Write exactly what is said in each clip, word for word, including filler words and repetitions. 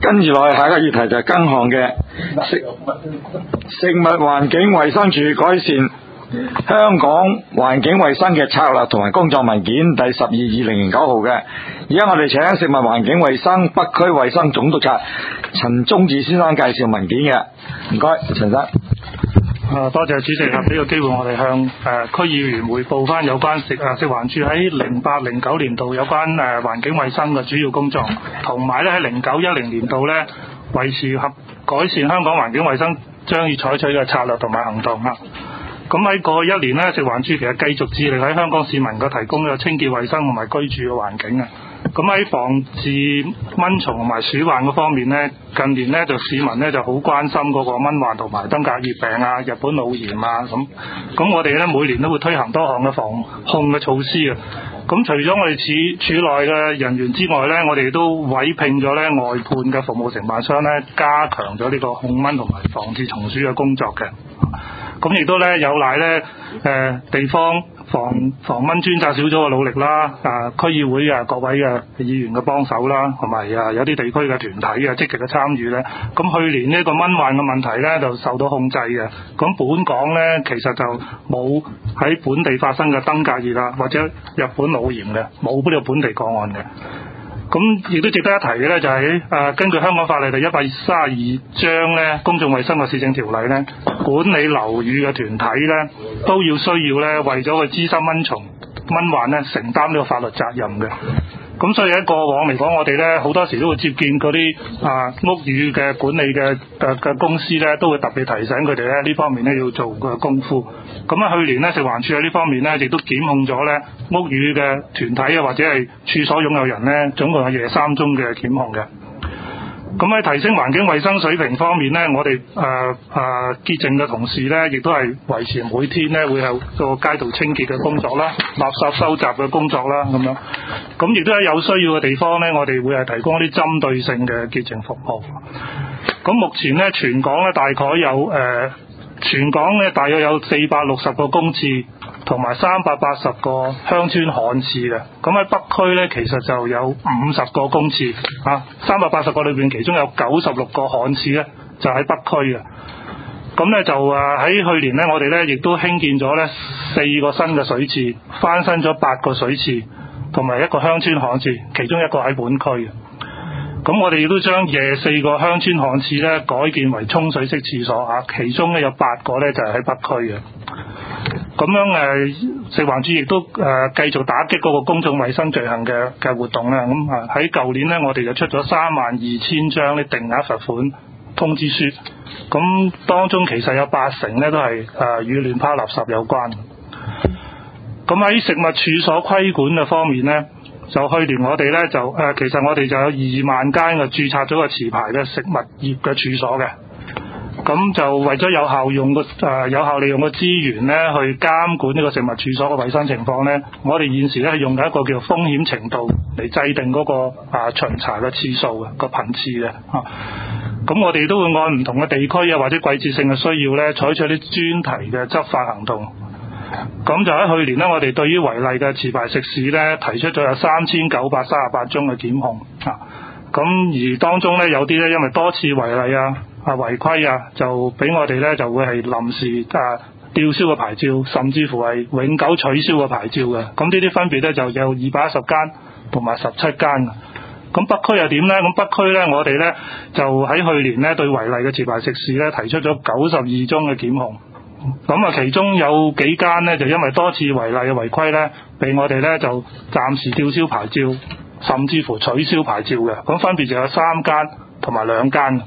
跟住落去下一個議題就係耕項嘅食食物環境衛生署改善香港環境衛生嘅策略同埋工作文件第十二二零零九號嘅。而家我哋請食物環境衛生北區衛生總督察陳宗志先生介紹文件嘅。唔該，陳生。 啊，多謝主席啊！俾個機會我哋向誒、呃、區議員匯報翻有關食啊食環署喺零八零九年度有關誒、呃、環境衛生嘅主要工作，同埋咧喺零九一零年度咧維持合改善香港環境衛生將要採取嘅策略同埋行動啊！咁喺過去一年咧，食環署其實繼續致力喺香港市民嘅提供嘅清潔衛生同埋居住嘅環境啊！咁喺防治蚊蟲同埋鼠患嗰方面呢，近年呢就市民呢就好關心嗰個蚊患同埋登革熱病啊、日本腦炎啊咁。咁我哋呢每年都會推行多項嘅防控嘅措施啊。咁除咗我哋處處內嘅人員之外呢，我哋都委聘咗呢外判嘅服務承辦商呢，加強咗呢個控蚊同埋防治蟲鼠嘅工作嘅。咁亦都呢有賴呢誒、呃、地方防防蚊專責小組嘅努力啦，啊區議會啊各位嘅議員嘅幫手啦，同埋啊有啲地區嘅團體啊積極嘅參與咧。咁去年呢個蚊患嘅問題咧就受到控制嘅。咁本港咧其實就冇喺本地發生嘅登革熱啊或者日本腦炎嘅，冇呢個本地個案嘅。咁亦都值得一提嘅咧，就係、是、誒、呃、根據香港法例第一百三十二章咧，公眾衛生嘅市政條例咧，管理樓宇嘅團體咧，都要需要咧為咗去滋生蚊蟲蚊患咧，承擔呢個法律責任嘅。咁所以喺過往嚟講，我哋咧好多時都會接見嗰啲啊屋宇嘅管理嘅嘅嘅公司咧，都會特別提醒佢哋咧呢方面咧要做嘅功夫。咁啊，去年咧食環署喺呢方面咧，亦都檢控咗咧屋宇嘅團體啊，或者係處所擁有人咧，總共係廿三宗嘅檢控嘅。咁喺提升環境衛生水平方面呢，我哋誒誒潔淨嘅同事呢，亦都係維持每天呢會有個街道清潔嘅工作啦、垃圾收集嘅工作啦咁樣。咁亦都喺有需要嘅地方呢，我哋會係提供一啲針對性嘅潔淨服務。咁目前呢，全港呢大概有誒、呃、全港呢大約有四百六十個公廁，同埋三百八十個鄉村旱廁嘅。咁喺北區呢，其實就有五十個公廁啊，三百八十個裏邊，其中有九十六個旱廁呢，就喺北區嘅。咁呢，就誒喺去年呢，我哋呢亦都興建咗呢四個新嘅水廁，翻新咗八個水廁，同埋一個鄉村旱廁，其中一個喺本區嘅。咁我哋亦都將廿四個鄉村旱廁呢改建為沖水式廁所啊，其中呢有八個呢就係喺北區嘅。咁樣誒、呃，食環署亦都誒、呃、繼續打擊嗰個公眾衛生罪行嘅嘅活動啦。咁啊喺舊年呢，我哋就出咗三萬二千張呢定額罰款通知書。咁當中其實有八成呢都係誒與亂拋垃圾有關。咁喺食物處所規管嘅方面呢，就去年我哋呢，就誒、呃、其實我哋就有二萬間嘅註冊咗個持牌嘅食物業嘅處所嘅。咁就為咗有效用個誒、呃、有效利用個資源咧，去監管呢個食物處所嘅衛生情況咧，我哋現時咧係用緊一個叫風險程度嚟制定嗰、那個啊巡查嘅次數嘅個頻次嘅嚇。咁、啊、我哋都會按唔同嘅地區啊或者季節性嘅需要咧，採取啲專題嘅執法行動。咁就喺去年咧，我哋對於違例嘅持牌食肆咧，提出咗有三千九百三十八宗嘅檢控啊。咁而當中咧有啲咧因為多次違例啊。啊違規啊，就俾我哋咧就會係臨時啊吊銷個牌照，甚至乎係永久取消個牌照嘅。咁呢啲分別咧就有二百一十間同埋十七間。咁北區又點咧？咁北區咧我哋咧就喺去年咧對違例嘅持牌食肆咧提出咗九十二宗嘅檢控。咁啊其中有幾間咧就因為多次違例嘅違規咧，俾我哋咧就暫時吊銷牌照，甚至乎取消牌照嘅。咁分別就有三間同埋兩間。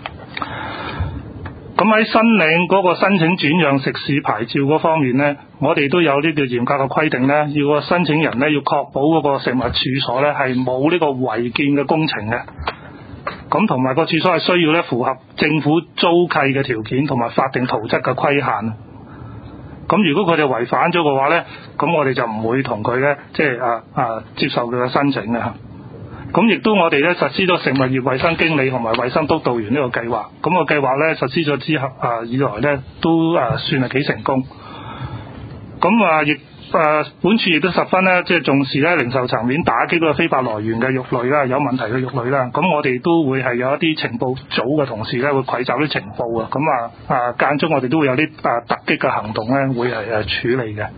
咁喺申領嗰個申請轉讓食肆牌照嗰方面呢，我哋都有呢個嚴格嘅規定呢，要個申請人呢要確保嗰個食物處所呢係冇呢個違建嘅工程嘅。咁同埋個處所係需要呢符合政府租契嘅條件同埋法定圖則嘅規限。咁如果佢哋違反咗嘅話呢，咁我哋就唔會同佢呢即係啊啊接受佢嘅申請嘅。咁亦都我哋咧實施咗食物業衛生經理同埋衛生督導員呢個計劃，咁、那個計劃咧實施咗之後啊以來咧都啊算係幾成功。咁啊亦誒本處亦都十分咧，即係重視咧零售層面打擊嗰個非法來源嘅肉類啦，有問題嘅肉類啦。咁我哋都會係有一啲情報組嘅同事咧，會攜集啲情報啊。咁啊啊間中我哋都會有啲啊突擊嘅行動咧，會係誒處理嘅。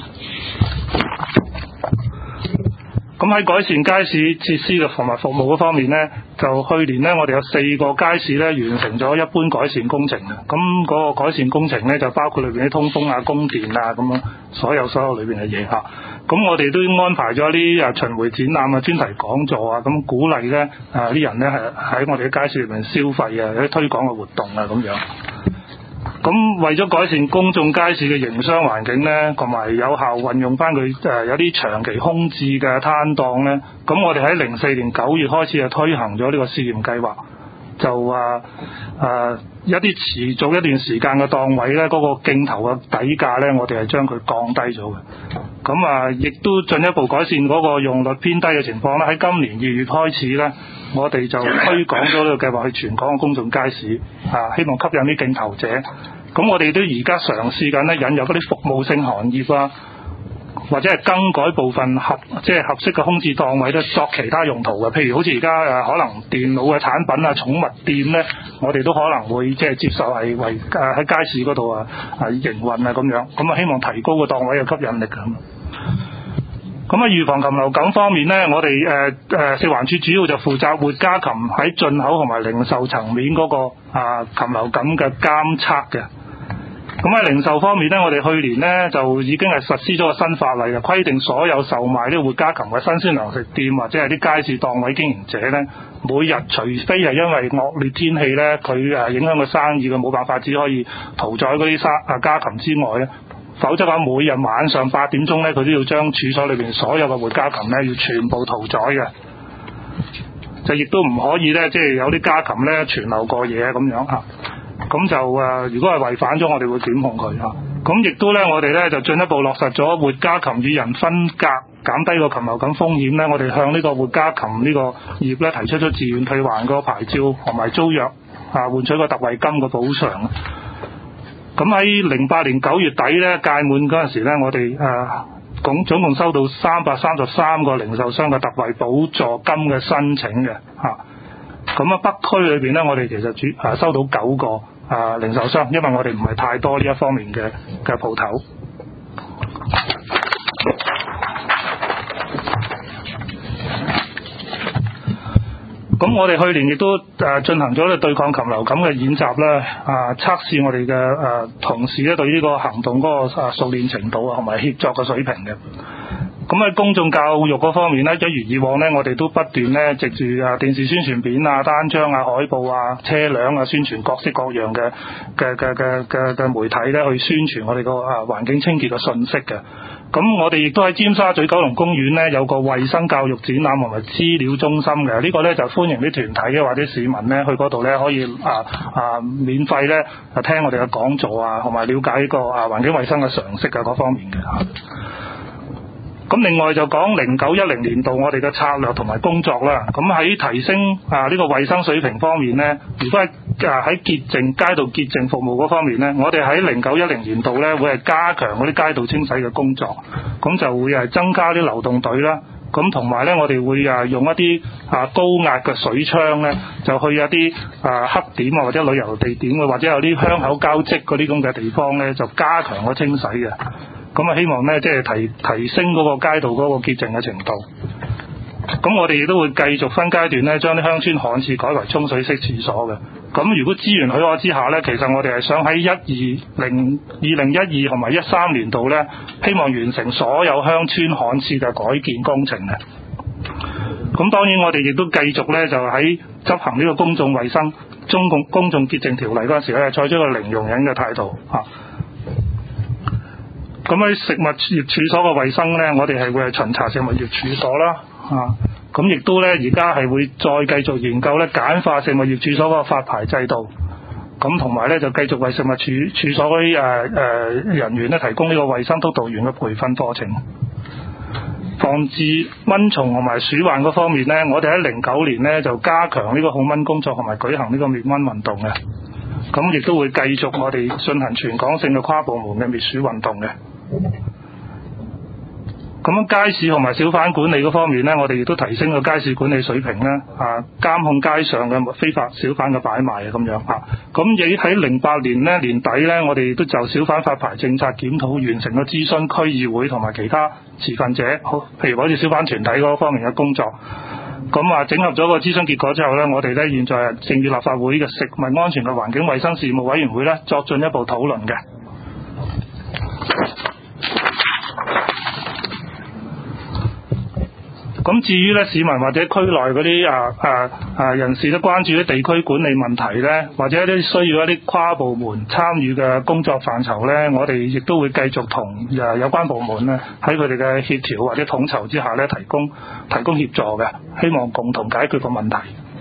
咁喺改善街市設施嘅服務服務嗰方面呢，就去年呢，我哋有四個街市呢完成咗一般改善工程嘅。咁嗰個改善工程呢，就包括裏邊啲通風啊、供電啊咁樣，所有所有裏邊嘅嘢嚇。咁我哋都安排咗啲啊巡迴展覽啊、專題講座啊，咁鼓勵呢啊啲人呢係喺我哋嘅街市裏邊消費啊，有啲推廣嘅活動啊咁樣。咁為咗改善公眾街市嘅營商環境呢，同埋有效運用翻佢誒有啲長期空置嘅攤檔呢，咁我哋喺零四年九月開始就推行咗呢個試驗計劃，就話誒、啊、一啲持續一段時間嘅檔位呢，嗰、那個競投嘅底價呢，我哋係將佢降低咗嘅。咁啊，亦都進一步改善嗰個用率偏低嘅情況啦。喺今年二月開始呢，我哋就推廣咗呢個計劃去全港嘅公眾街市，啊，希望吸引啲競投者。咁我哋都而家嘗試緊咧引入嗰啲服務性行業啊，或者係更改部分合即係合適嘅空置檔位咧作其他用途嘅。譬如好似而家誒可能電腦嘅產品啊、寵物店咧，我哋都可能會即係接受係為誒喺街市嗰度啊啊營運啊咁樣。咁啊希望提高個檔位嘅吸引力咁。咁啊，預防禽流感方面呢，我哋誒誒食環署主要就負責活家禽喺進口同埋零售層面嗰、那個啊禽流感嘅監測嘅。咁喺零售方面呢，我哋去年呢就已經係實施咗個新法例，就規定所有售賣呢個活家禽嘅新鮮糧食店或者係啲街市檔位經營者呢，每日除非係因為惡劣天氣呢，佢誒影響個生意，佢冇辦法只可以屠宰嗰啲生啊家禽之外呢，否則嘅話，每日晚上八點鐘呢，佢都要將處所裏邊所有嘅活家禽呢要全部屠宰嘅，就亦都唔可以呢，即係有啲家禽呢存留過夜咁樣嚇。咁就誒，如果係違反咗，我哋會檢控佢嚇。咁亦都咧，我哋咧就進一步落實咗活家禽與人分隔，減低個禽流感風險咧。我哋向呢個活家禽呢個業咧提出咗自願退還個牌照同埋租約啊，換取個特惠金嘅補償。咁喺零八年九月底咧屆滿嗰陣時咧，我哋誒共總共收到三百三十三個零售商嘅特惠補助金嘅申請嘅嚇。咁啊，北區裏邊咧，我哋其實主啊收到九個啊零售商，因為我哋唔係太多呢一方面嘅嘅鋪頭。咁我哋去年亦都誒進行咗咧對抗禽流感嘅演習啦，啊測試我哋嘅誒同事咧對呢個行動嗰個啊熟練程度啊同埋協作嘅水平嘅。咁喺公眾教育嗰方面咧，一如以往咧，我哋都不斷咧藉住啊電視宣傳片啊、單張啊、海報啊、車輛啊宣傳各式各樣嘅嘅嘅嘅嘅嘅媒體咧去宣傳我哋個啊環境清潔嘅信息嘅。咁我哋亦都喺尖沙咀九龍公園咧有個衛生教育展覽同埋資料中心嘅，呢個咧就歡迎啲團體嘅或者市民咧去嗰度咧可以啊啊免費咧啊聽我哋嘅講座啊，同埋了解呢個啊環境衛生嘅常識啊嗰方面嘅嚇。咁另外就講零九一零年度我哋嘅策略同埋工作啦。咁喺提升啊呢個衛生水平方面呢，如果係啊喺潔淨街道潔淨服務嗰方面呢，我哋喺零九一零年度呢會係加強嗰啲街道清洗嘅工作，咁就會係增加啲流動隊啦。咁同埋呢，我哋會啊用一啲啊高壓嘅水槍呢，就去一啲啊黑點啊或者旅遊地點或者有啲香口膠積嗰啲咁嘅地方呢，就加強個清洗嘅。咁啊，希望咧，即係提提升嗰個街道嗰個潔淨嘅程度。咁我哋亦都會繼續分階段咧，將啲鄉村旱廁改為沖水式廁所嘅。咁如果資源許可之下咧，其實我哋係想喺一二零二零一二同埋一三年度咧，希望完成所有鄉村旱廁嘅改建工程嘅。咁當然我哋亦都繼續咧，就喺執行呢個公眾衛生中共公眾潔淨條例嗰陣時咧，採取一個零容忍嘅態度嚇。咁喺食物業處所嘅衛生呢，我哋係會係巡查食物業處所啦，啊，咁亦都呢，而家係會再繼續研究呢簡化食物業處所嗰個發牌制度，咁同埋呢，就繼續為食物處處所嗰啲誒誒人員呢提供呢個衛生督導員嘅培訓課程。防治蚊蟲同埋鼠患嗰方面呢，我哋喺零九年呢就加強呢個控蚊工作同埋舉行呢個滅蚊運動嘅，咁亦都會繼續我哋進行全港性嘅跨部門嘅滅鼠運動嘅。 咁街市同埋小販管理嗰方面咧，我哋亦都提升個街市管理水平咧，啊監控街上嘅非法小販嘅擺賣啊咁樣啊。咁亦喺零八年咧年底咧，我哋亦都就小販發牌政策檢討完成咗諮詢區議會同埋其他持份者，好譬如好似小販團體嗰方面嘅工作。咁啊，整合咗個諮詢結果之後咧，我哋咧現在正與立法會嘅食物安全及環境衛生事務委員會咧作進一步討論嘅。咁至於咧市民或者區內嗰啲啊啊啊人士都關注啲地區管理問題咧，或者一啲需要一啲跨部門參與嘅工作範疇咧，我哋亦都會繼續同誒有關部門咧喺佢哋嘅協調或者統籌之下咧提供提供協助嘅，希望共同解決個問題。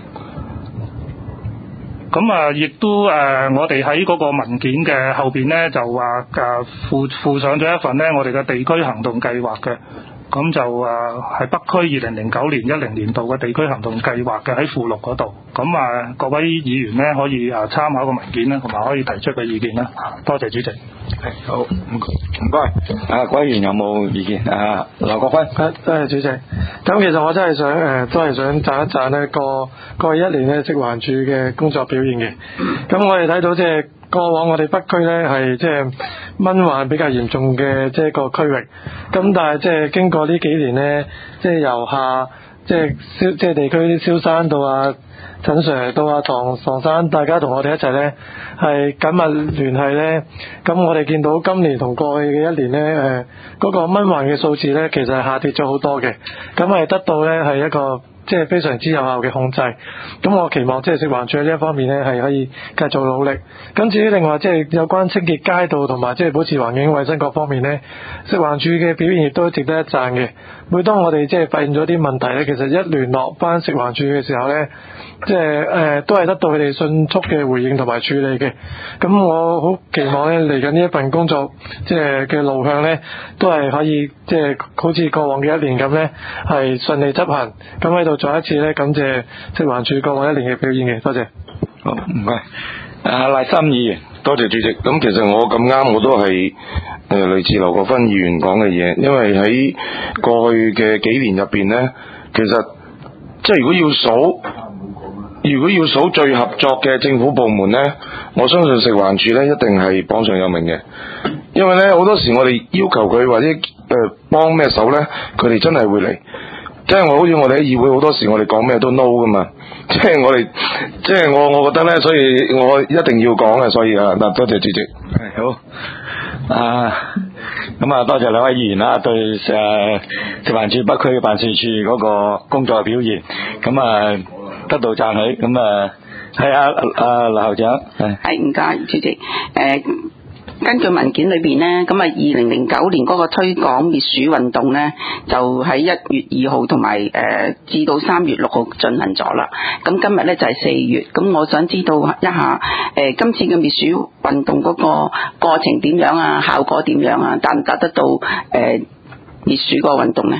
咁啊，亦都誒、呃，我哋喺嗰個文件嘅後邊咧就話誒附附上咗一份咧我哋嘅地區行動計劃嘅。咁就誒係北區二零零九年一零年度嘅地區行動計劃嘅喺附錄嗰度，咁啊各位議員咧可以誒參考個文件啦，同埋可以提出嘅意見啦。多謝主席。 係好，唔該。啊，各位議員有冇意見？啊，劉國勳。 啊，多謝主席。咁其實我真係想誒、呃，都係想讚一讚呢過過去一年咧食環署嘅工作表現嘅。咁我哋睇到即係過往我哋北區咧係即係蚊患比較嚴重嘅即係個區域，咁但係即係經過呢幾年咧，即係由下即係燒即係地區啲蕭山到啊陳 Sir 到啊唐唐生，大家同我哋一齊咧係緊密聯繫咧，咁我哋見到今年同過去嘅一年咧誒嗰個蚊患嘅數字咧其實係下跌咗好多嘅，咁係得到咧係一個即係非常之有效嘅控制，咁我期望即係食環署喺呢一方面咧係可以繼續努力。咁至於另外即係有關清潔街道同埋即係保持環境衛生各方面咧，食環署嘅表現亦都值得一讚嘅。每當我哋即係發現咗啲問題咧，其實一聯絡翻食環署嘅時候咧，即係誒都係得到佢哋迅速嘅回應同埋處理嘅。咁我好期望咧嚟緊呢一份工作即係嘅路向咧，都係可以即係好似過往嘅一年咁咧，係順利執行。咁喺度再一次咧感謝食環署過往一年嘅表現嘅，多謝。 好，唔該。啊，賴森議員。 多謝主席。咁其實我咁啱我都係誒、呃、類似劉國勳議員講嘅嘢，因為喺過去嘅幾年入邊呢，其實即係如果要數，如果要數最合作嘅政府部門呢，我相信食環署呢一定係榜上有名嘅。因為呢好多時我哋要求佢或者誒幫咩手呢，佢哋真係會嚟。即係我好似我哋喺議會好多時我哋講咩都 no 噶嘛，即係我哋即係我我覺得咧，所以我一定要講嘅，所以啊嗱，多謝主席。 係好啊，咁啊多謝兩位議員啦，對誒食環署北區嘅辦事處嗰個工作嘅表現，咁啊得到讚許，咁啊係啊啊劉校長係。 係唔該主席誒。呃根據文件裏邊呢，咁啊二零零九年嗰個推廣滅鼠運動呢，就喺一月二號同埋誒至到三月六號進行咗啦。咁今日呢，就係四月，咁我想知道一下誒、呃、今次嘅滅鼠運動嗰個過程點樣啊，效果點樣啊，達唔達得到誒滅、呃、鼠嗰個運動呢？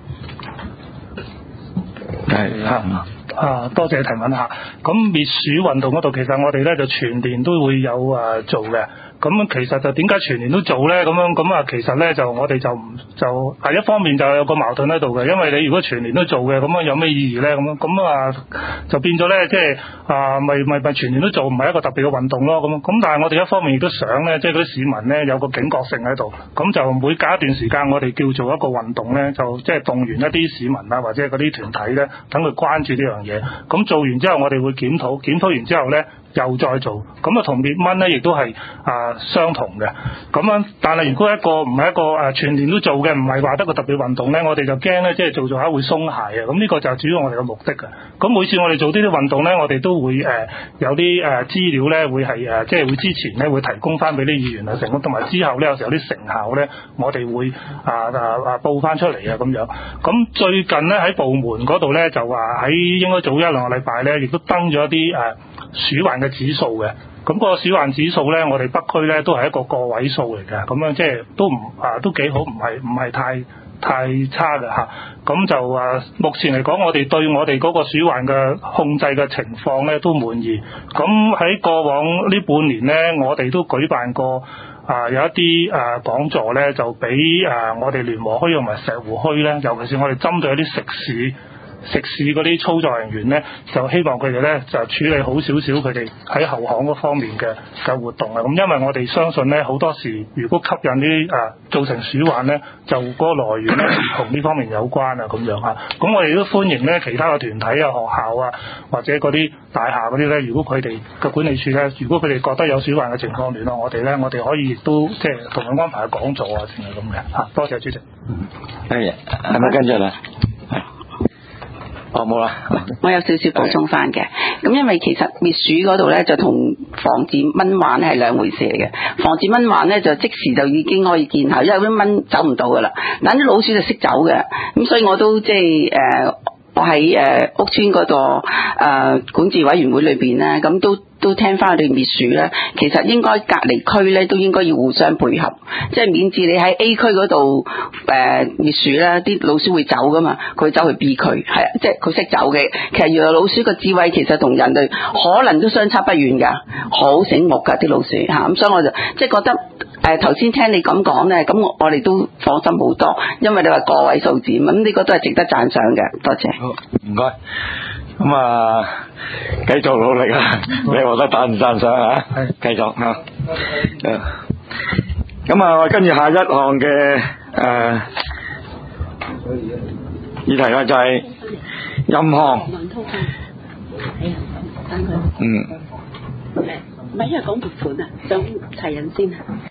係啊。 啊，多謝提問下。咁滅鼠運動嗰度，其實我哋咧就全年都會有啊做嘅。咁其實就點解全年都做咧？咁樣咁啊，其實咧就我哋就唔就係一方面就有個矛盾喺度嘅，因為你如果全年都做嘅，咁樣有咩意義咧？咁樣咁啊就變咗咧，即係啊，咪咪咪全年都做，唔係一個特別嘅運動咯。咁咁但係我哋一方面亦都想咧，即係嗰啲市民咧有個警覺性喺度，咁就每隔一段時間，我哋叫做一個運動咧，就即係動員一啲市民啊，或者嗰啲團體咧，等佢關注呢樣嘢。咁做完之後，我哋會檢討，檢討完之後咧，又再做，咁啊同滅蚊咧亦都係啊相同嘅。咁樣，但係如果一個唔係一個誒、啊、全年都做嘅，唔係話得個特別運動咧，我哋就驚咧，即係做做下會鬆懈啊。咁呢個就係主要我哋嘅目的嘅。咁每次我哋做呢啲運動咧，我哋都會誒、呃、有啲誒資料咧，會係誒即係會之前咧會提供翻俾啲議員啊成，同埋之後咧有時候有啲成效咧，我哋會啊啊啊報翻出嚟啊咁樣。咁最近咧喺部門嗰度咧就話喺應該早一兩個禮拜咧，亦都登咗一啲誒、啊、鼠患嘅指數嘅。咁嗰個鼠患指數咧，我哋北區咧都係一個個位數嚟嘅，咁樣即係都唔啊都幾好，唔係唔係太太差嘅嚇。咁就啊，目前嚟講，我哋對我哋嗰個鼠患嘅控制嘅情況咧都滿意。咁喺過往呢半年咧，我哋都舉辦過啊有一啲誒講座咧，就俾誒我哋聯和墟同埋石湖墟咧，尤其是我哋針對一啲食肆。食肆嗰啲操作人員咧，就希望佢哋咧就處理好少少佢哋喺後巷嗰方面嘅嘅活動啊。咁因為我哋相信咧，好多時如果吸引啲誒、啊、造成鼠患咧，就嗰個來源咧同呢方面有關啊咁樣嚇。咁我哋都歡迎咧其他嘅團體啊、學校啊或者嗰啲大廈嗰啲咧，如果佢哋嘅管理處咧，如果佢哋覺得有鼠患嘅情況聯絡我哋咧，我哋可以亦都即係同佢安排講座啊，淨係咁嘅嚇。多謝主席。 係係咪跟住啦？哦，冇啦。 我有少少補充翻嘅，咁因為其實滅鼠嗰度咧就同防治蚊患係兩回事嚟嘅。防治蚊患咧就即時就已經可以見效，因為啲蚊走唔到噶啦，但啲老鼠就識走嘅，咁所以我都即係誒，我喺誒屋邨嗰個誒管治委員會裏邊咧，咁都。都聽翻佢哋滅鼠咧，其實應該隔離區咧都應該要互相配合，即係免治你喺 A 區嗰度誒滅鼠咧，啲老鼠會走噶嘛，佢走去 B 區，係啊，即係佢識走嘅。其實原來老鼠個智慧其實同人類可能都相差不遠㗎，好醒目㗎啲老鼠嚇，咁所以我就即係覺得誒頭先聽你咁講咧，咁我我哋都放心好多，因為你話個位數字，咁呢個都係值得讚賞嘅，多謝。 好，唔該。咁啊，繼續努力啊！你獲得讚唔讚賞啊？係，繼續啊！咁啊，我跟住下一項嘅誒議題咧，就係任項。嗯。 唔係因為講撥款啊，想齊人先啊。